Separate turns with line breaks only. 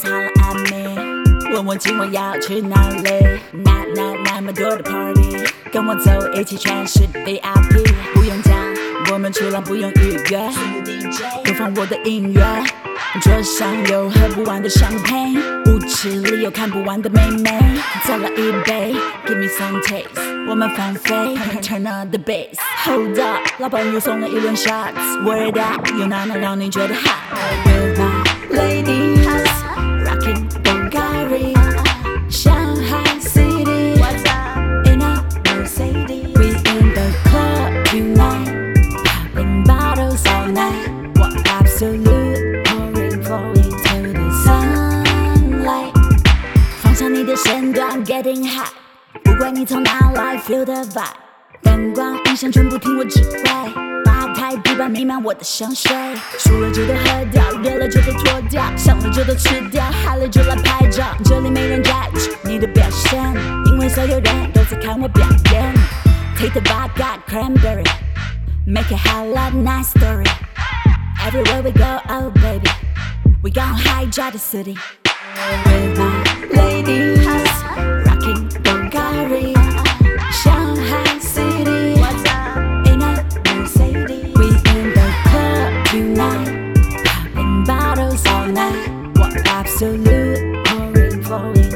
holla at me， 问我今晚要去哪里？那么多的 party， 跟我走一起全是 VIP， 不用讲，我们出来不用预约，播放我的音乐，桌上有喝不完的香槟，舞池里有看不完的妹妹，再来一杯 ，Give me some taste， 我们放飞 ，Turn on the bass，Hold up， 老朋友送了一轮 shots，Word up， 有哪能让你觉得 hot？With my ladies，Rocking Bulgari， Shanghai City，What's up in a Mercedes？We in the club tonight，popping bottles all night，what absolute。Flowing to the sunlight， 放下你的身段 ，Getting high， 不管你从哪来 ，Feel the vibe， 灯光音响全部听我指挥，吧台地板弥漫我的香水，输了就得喝掉，热了就得脱掉，想了就得吃掉，嗨了就来拍照，这里没人 judge 你的表现，因为所有人都在看我表演。Take the vodka cranberry，make it hot like nice story。Everywhere we go, oh baby，we gon' hijack the city. With my ladies, rocking Bulgari, Shanghai City. What's up in a Mercedes? We in the club tonight, popping bottles all night. What absolute pouring, flowing.